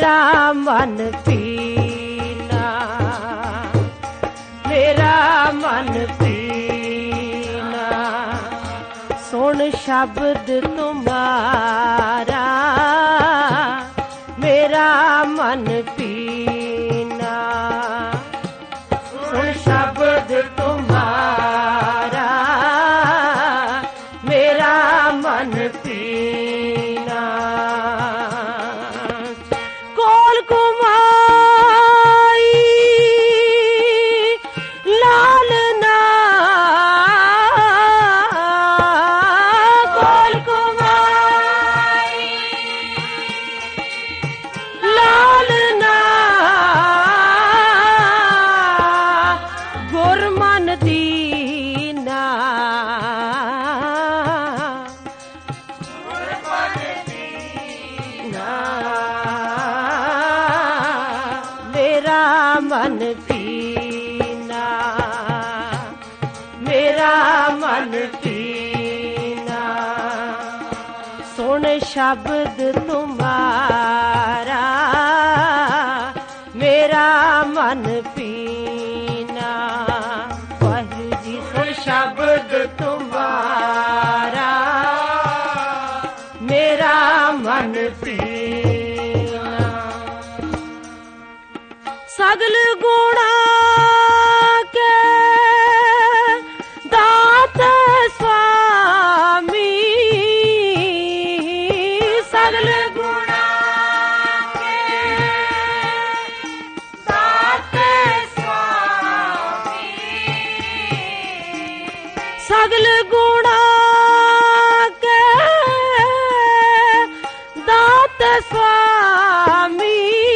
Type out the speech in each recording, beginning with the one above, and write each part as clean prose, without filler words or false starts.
ਮੇਰਾ ਮਨ ਪੀਨਾ, ਮੇਰਾ ਮਨ ਪੀਨਾ, ਸੁਣ ਸ਼ਬਦ ਤੁਮਾਰਾ, ਮੇਰਾ ਮਨ ਪੀਨਾ, ਸੁਣ ਸ਼ਬਦ ਤੁਮਾਰਾ, ਮੇਰਾ ਮਨ ਪੀਨਾ। ਕੋਲ ਕੁਮਾਈ ਲਾਲਨਾ, ਕੋਲ ਕੁਮਾਈ ਲਾਲਨਾ, ਗੁਰਮਨ ਦੀਨਾ, ਮੇਰਾ ਮਨ ਪੀਨਾ, ਮੇਰਾ ਮਨ ਪੀਨਾ, ਸੁਣ ਸ਼ਬਦ ਤੁਮਾਰਾ, ਮੇਰਾ ਮਨ ਪੀਨਾ। ਵਾਹਿਗੁਰੂ ਜੀ ਸੁਣ ਸ਼ਬਦ ਤੁਮਾਰਾ, ਮੇਰਾ ਮਨ ਪੀਨਾ। ਸਗਲ ਗੁਣਾ ਕੇ ਦਾਤ ਸੁਆਮੀ, ਸਗਲ ਗੁਣਾ ਕੇ ਦਾਤ ਸੁਆਮੀ, ਸਗਲ ਗੁਣਾ ਕੇ ਦਾਤ ਸੁਆਮੀ,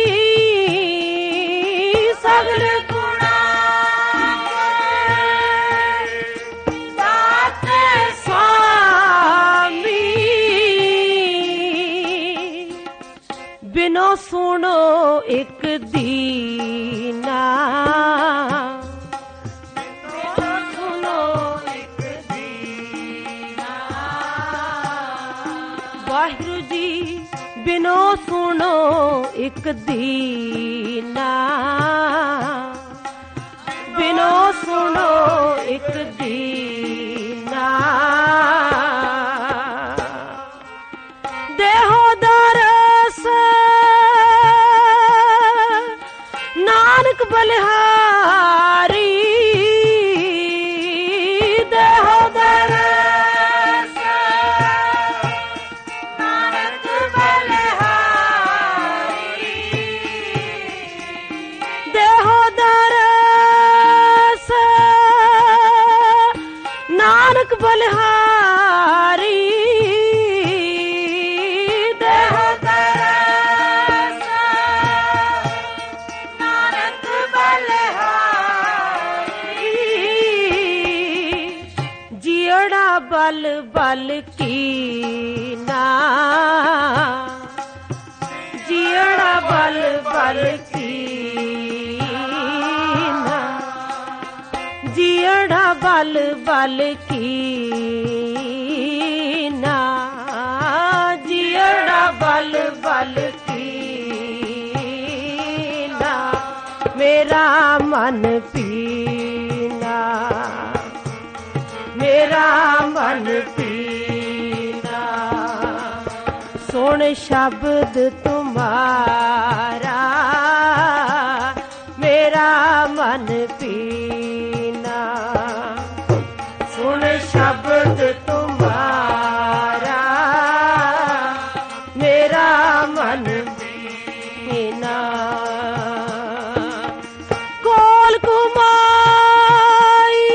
ਸਗਲ ਗੁਣਾ ਦਾਤ ਸੁਆਮੀ, ਬਿਨੋ ਸੁਣੋ ਇੱਕ ਦੀਨਾ, ਬਿਨੋ ਸੁਣੋ ਇੱਕ ਦੀਨਾ। ਵਾਹਿਗੁਰੂ ਜੀ ਬਿਨੋ ਸੁਣੋ ਇੱਕ ਦੀਨਾ, ਬਿਨੋ ਸੁਣੋ ਇੱਕ ਦੀਨਾ, ਦੇਹੋ ਦਰਸ ਨਾਨਕ ਬਲਿਹਾਰੀ, ਦੇਹੋ ਦਰਸ ਨਾਨਕ ਬਲਿਹਾਰੀ, ਦੇਹੋ ਦਰਸ ਨਾਨਕ ਬਲਿਹਾਰੀ, ਦੇਹੋ ਦਰਸ ਨਾਨਕ ਬਲਿਹਾਰੀ, ਜੀੜਾ ਬਲ ਬਲ ਕੀਨਾ, ਜੀੜਾ ਬਲ ਬਲ ਕੀਨਾ, ਜੀੜਾ ਬਲ ਬਲ ਕੀਨਾ, ਜੀੜਾ ਬਲ ਬਲ ਕੀਨਾ, ਮੇਰਾ ਮਨ ਪੀਨਾ, ਮੇਰਾ ਮਨ ਪੀਨਾ, ਸੁਣ ਸ਼ਬਦ ਤੁਮਾਰਾ, ਮੇਰਾ ਮਨ ਪੀਨਾ, ਸੁਣ ਸ਼ਬਦ ਤੁਮਾਰਾ, ਮੇਰਾ ਮਨ ਪੀਨਾ। ਕੋਲ ਕੁਮਾਈ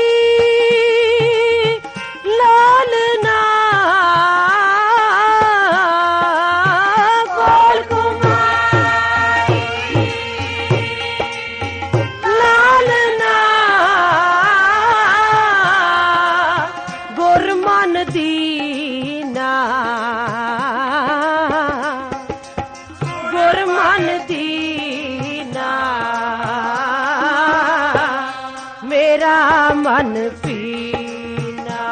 ਲਾਲਨਾ, ਕੋਲ ਕੁਮਾਈ ਲਾਲਨਾ, ਗੁਰਮਨ ਦੀਨਾ, ਗੁਰਮਨ ਦੀਨਾ, ਮੇਰਾ ਮਨ ਪੀਨਾ,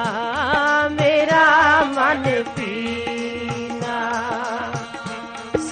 ਮੇਰਾ ਮਨ ਪੀਨਾ,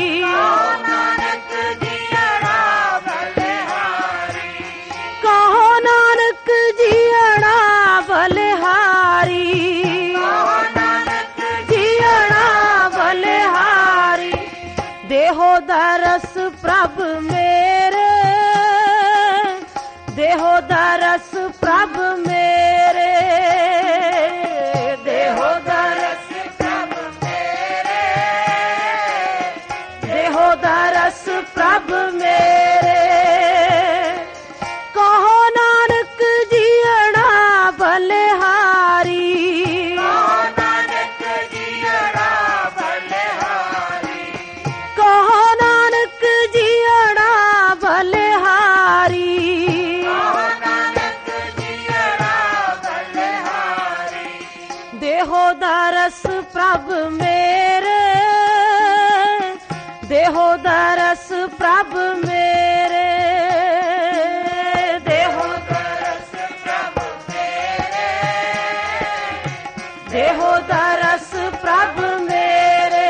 ਦੇਹੋ ਦਾ ਰਸ ਪ੍ਰਭ ਮੇਰੇ, ਦੇਹੋ ਦਾ ਰਸ ਪ੍ਰਭ ਮੇਰੇ, ਦੇਹੋ ਦਾ ਰਸ ਪ੍ਰਭ ਮੇਰੇ, ਦੇਹੋ ਦਾ ਰਸ ਪ੍ਰਭ ਮੇਰੇ। ਕਹੋ ਨਾਨਕ ਜੀਅਣਾ ਬਲਿਹਾਰੀ, ਕਹੋ ਨਾਨਕ ਜੀਅਣਾ ਬਲਿਹਾਰੀ, ਕਹੋ ਨਾਨਕ ਜੀਅਣਾ ਬਲਿਹਾਰੀ। ਕਹੋ ਨਾਨਕ ਜੀਅਣਾ ਬਲਿਹਾਰੀ, ਦੇਹੋ ਦਾ ਰਸ ਪ੍ਰਭ ਮੇਰੇ, ਦੇਹੋ ਦਾ ਰਸ ਪ੍ਰਭ ਮੇਰੇ, ਦੇਹੋ ਦਾ ਰਸ ਪ੍ਰਭ ਮੇਰੇ, ਦੇਹੋ ਦਾ ਰਸ ਪ੍ਰਭ ਮੇਰੇ,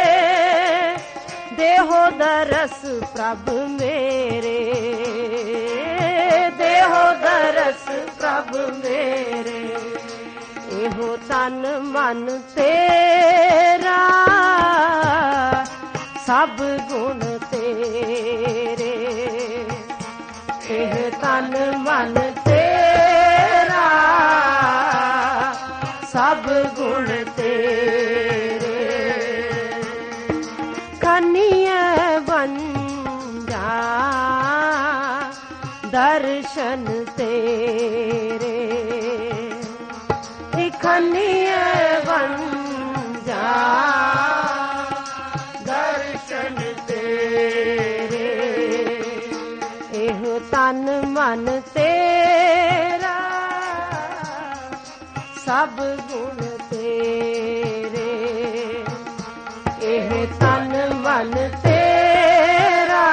ਦੇਹੋ ਦਾ ਰਸ ਪ੍ਰਭ ਮੇਰੇ, ਦੇਹੋ ਦਾ ਰਸ ਪ੍ਰਭ ਮੇਰੇ। ਇਹੋ ਤਨ ਮਨ ਤੇਰਾ ਸਭ ਗੁਣ ਤੇਰੇ, ਇਹ ਤਨ ਮਨ ਤੇਰਾ ਸਭ ਗੁਣ ਤੇਰੇ। ਖੰਨੀਏ ਵੰਜਾ ਦਰਸ਼ਨ ਤੇਰੇ, ਖੰਨੀਏ ਵੰਜਾ ਦਰਸ਼ਨ ਤੇਰੇ। ਇਹੋ ਤਨ ਮਨ ਤੇਰਾ ਸਭ ਗੁਣ ਤੇਰੇ, ਇਹ ਤਨ ਮਨ ਤੇਰਾ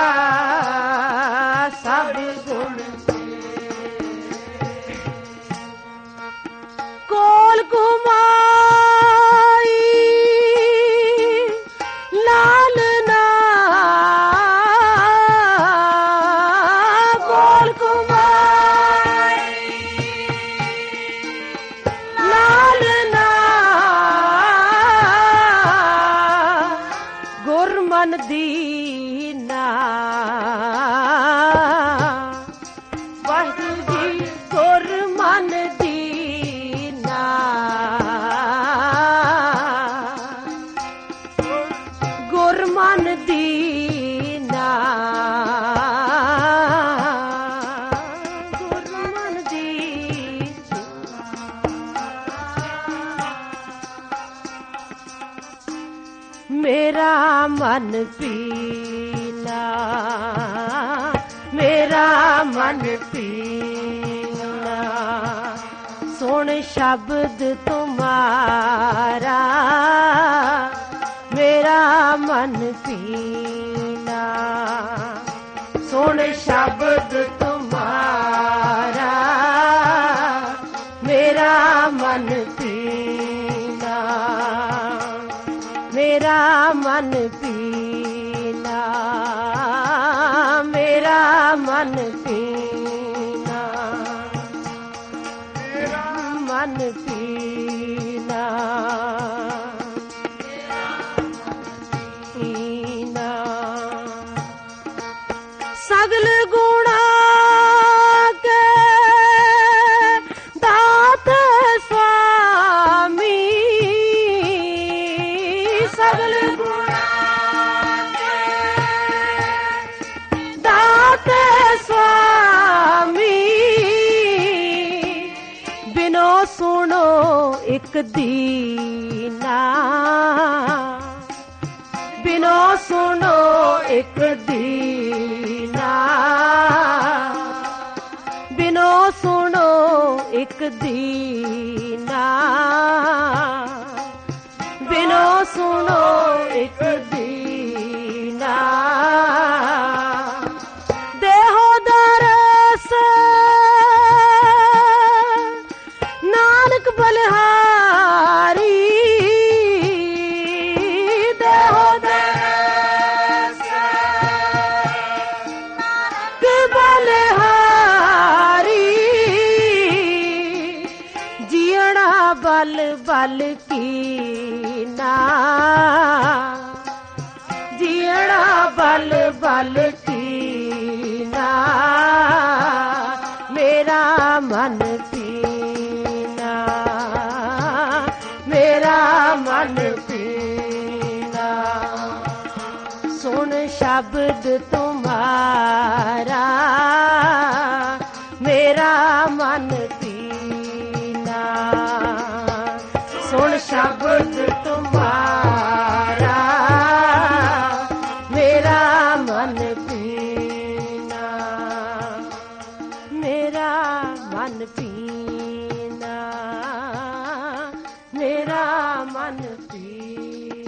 ਸਭ ਗੁਣ ਤੇਰੇ। ਕੋਲ ਕੁਮਾਈ ਲਾਲਨਾ, ਕੋਲ ਕੁਮਾਈ ਲਾਲਨਾ, ਗੁਰਮਨ ਦੀਨਾ। ਵਾਹਿਗੁਰੂ ਜੀ ਗੁਰਮਨ ਦੀਨਾ, ਗੁਰਮਨ ਦੀਨਾ, ਗੁਰਮਨ ਦੀਨਾ। ਮੇਰਾ ਮਨ ਪੀਲਾ, ਮੇਰਾ ਮਨ ਪੀਲਾ, ਸੁਣ ਸ਼ਬਦ ਤੁਮਾਰਾ। ਮੇਰਾ ਮਨ ਪੀਲਾ, ਸੁਣ ਸ਼ਬਦ ਤੁਮਾਰਾ। ਮੇਰਾ ਮਨ ਪੀਲਾ, ਮੇਰਾ ਮਨ ਪੀਲਾ, ਮੇਰਾ ਮਨ ਪੀਲਾ, ਮੇਰਾ ਮਨ ਪੀਲਾ, ਪੀਲਾ। ਸਗਲ ਗੁਣਾ ਕੇ ਦਾਤ ਸੁਆਮੀ, ਸਗਲ ਗੁਣਾ ਕੇ ਦਾਤ ਸੁਆਮੀ। ਬਿਨੋ ਸੁਣੋ ਇੱਕ ਦੀਨਾ, ਬਿਨੋ ਸੁਣੋ ਇੱਕ ਦੀਨਾ, ਬਿਨੋ ਸੁਣੋ ਇੱਕ ਦੀਨਾ, ਬਿਨੋ ਸੁਣੋ ਇੱਕ ਦੀਨਾ। ਦੇਹੋ ਦਾ ਰਸ ਨਾਨਕ ਬਲਿਹਾਰੀ, ਦੇਹੋ ਦਾ ਰਸ ਨਾਨਕ ਬਲਿਹਾਰੀ। ਜੀਣਾ ਬਲ ਬਲ ਕੀ ਨਾ, ਜੀਣਾ बल बल कीना मेरा मन पीना मेरा मन पीना सुन शब्द तुम्हारा मेरा मन पीना सुन शब्द तुम्हारा मेरा मन पीना मेरा मन पीना मेरा मन पीना